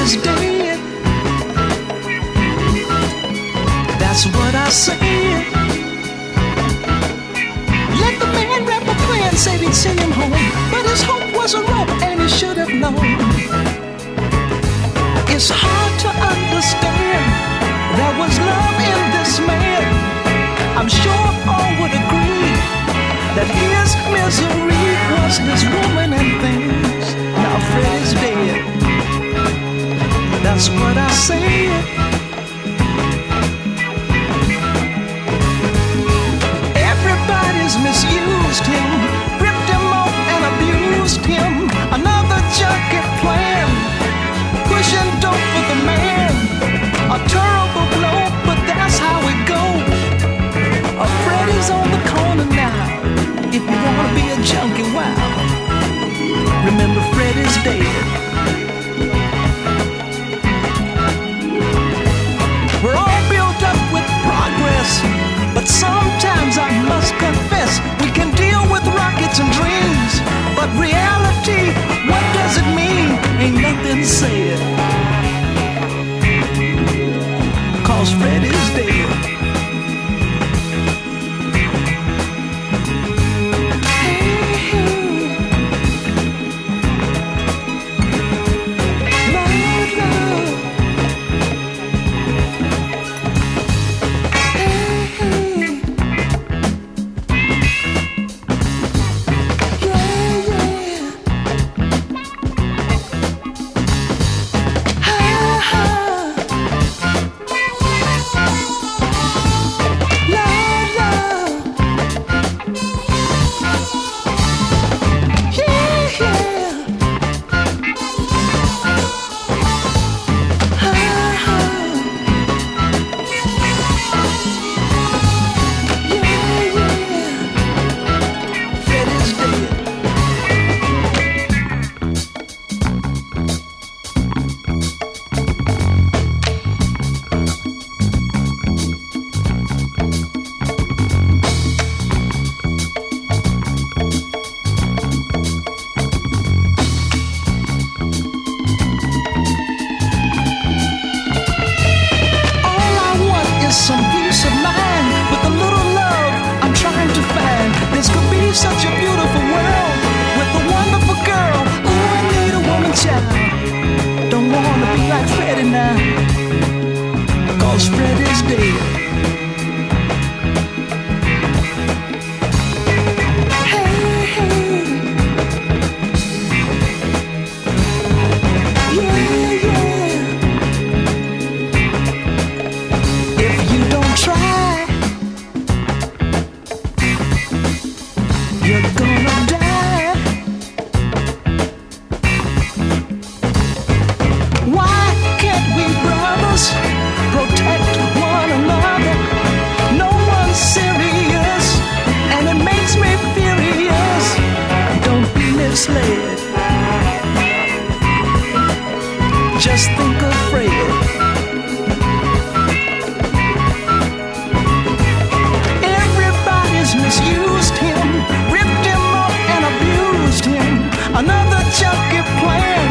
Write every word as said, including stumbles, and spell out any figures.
is dead. That's what I said. Let the man rap a plan, said he'd send him home, but his hope was a rope and he should have known. It's hard to understand there was love in this man. I'm sure all would agree that his misery was his woman and things. Now Fred is dead. That's what I said. Everybody's misused him, ripped him off and abused him. Another junkie plan, pushing dope for the man. A terrible blow, but that's how it goes. A Freddy's on the corner now. If you wanna be a junkie, wow, remember Fred is dead. We're all built up with progress, but sometimes I must confess we can deal with rockets and dreams, but reality, what does it mean? Ain't nothing said, 'cause Fred is dead. Just think of Fred. Everybody's misused him, ripped him up and abused him. Another junkie plan,